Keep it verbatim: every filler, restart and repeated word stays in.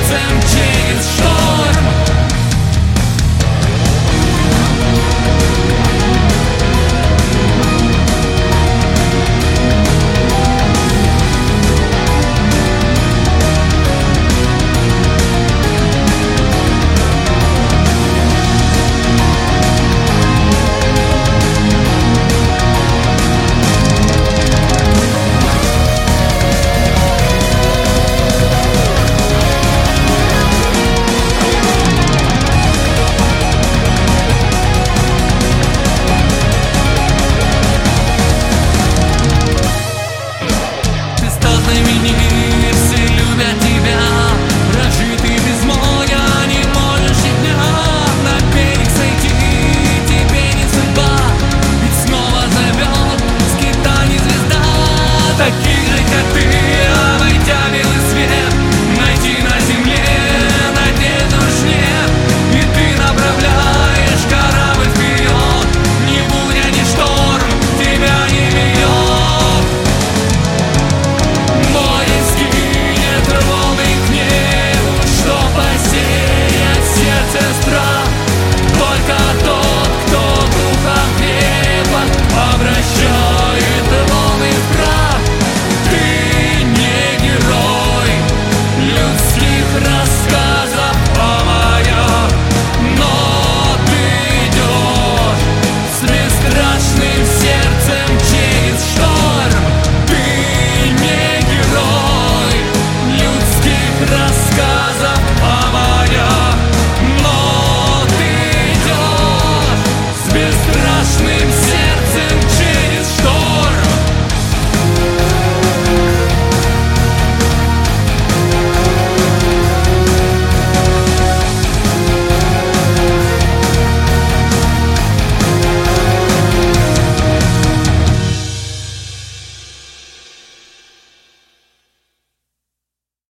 сердцем через шторм. Таких же, как ты, обойдя белый свет, найти на земле надежду уж нет. И ты направляешь корабль вперед, не буря, ни шторм тебя не бьет. Море скинет волны к небу, что посеет в сердце страх. Только тот, кто духом крепок, обращает волны в прах. Ты не герой людских рас.